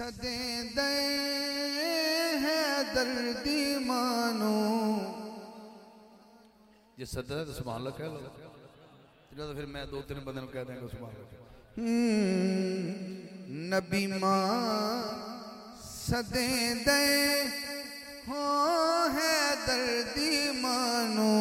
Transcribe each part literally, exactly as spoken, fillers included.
सदे दे है दर्दी मानो। जे सदा तो सुभान अल्लाह कह लो, तो फिर मैं दो तीन बंदे कह देंगे सुभान अल्लाह। नबी मां सदे दे हो है दर्दी मानो,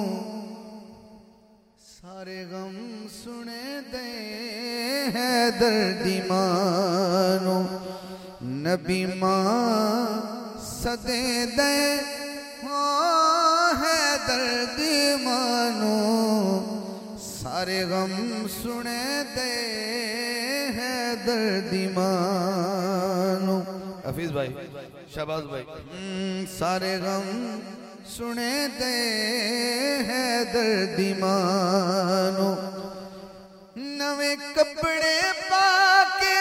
सारे गम सुने दे है दर्दी मानो। नबी मां सदे दे हो है दर्दी मानो, सारे गम सुने दे है दर्दी मानो। हफीज भाई, शाबाश भाई। सारे गम सुने दे है दर्दी मानो। नवे कपड़े पाके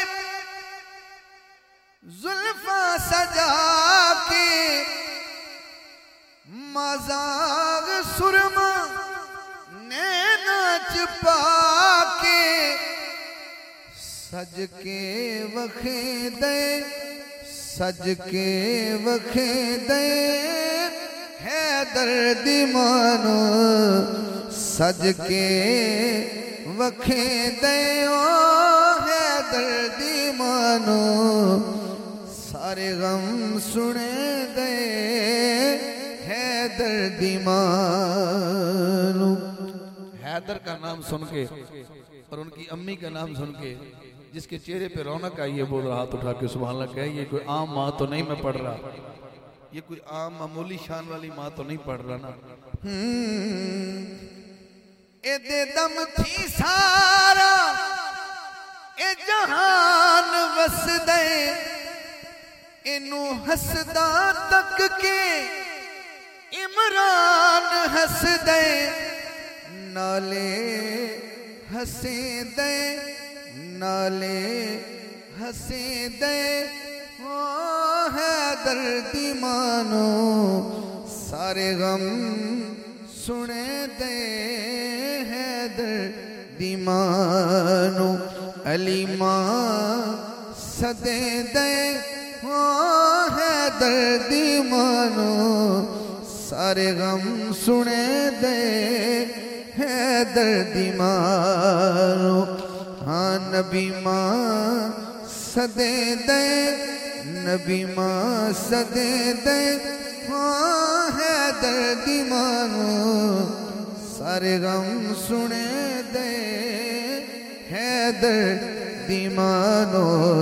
जुल्फा सजा के, मजाक सुरमा नैना छुपा के, सज के वखे दे सज के वखे दे है दर्दी मानो। सज के वखे दे ओ है दर्दी मानो, सारे गम सुने दे है दर्दी मानो। हैदर का नाम सुन के और उनकी अम्मी का नाम सुन के जिसके चेहरे पे रौनक आई है, बोल रहा हाथ उठा के सुभान अल्लाह कहे, ये कोई आम माँ तो नहीं मैं पढ़ रहा, ये कोई आम मामूली शान वाली माँ तो नहीं पढ़ रहा ना। ए दे दम थी सारा ए जहान वस दे, इनू हसदा तक के इमरान हस दे, नाले हसे दे नाले हसे दे ओ है दर्दी मानो, सारे गम सुने दे है दर्दी मानो। अली मां सदे दे ओ है दर्दी मानो, सारे गम सुने दे है दर्दी मानो। हाँ नबी मां सदे दे नबी मां सदे दे हाँ है दर्दी मानो, सारे गम सुने दे है दर्दी मानो।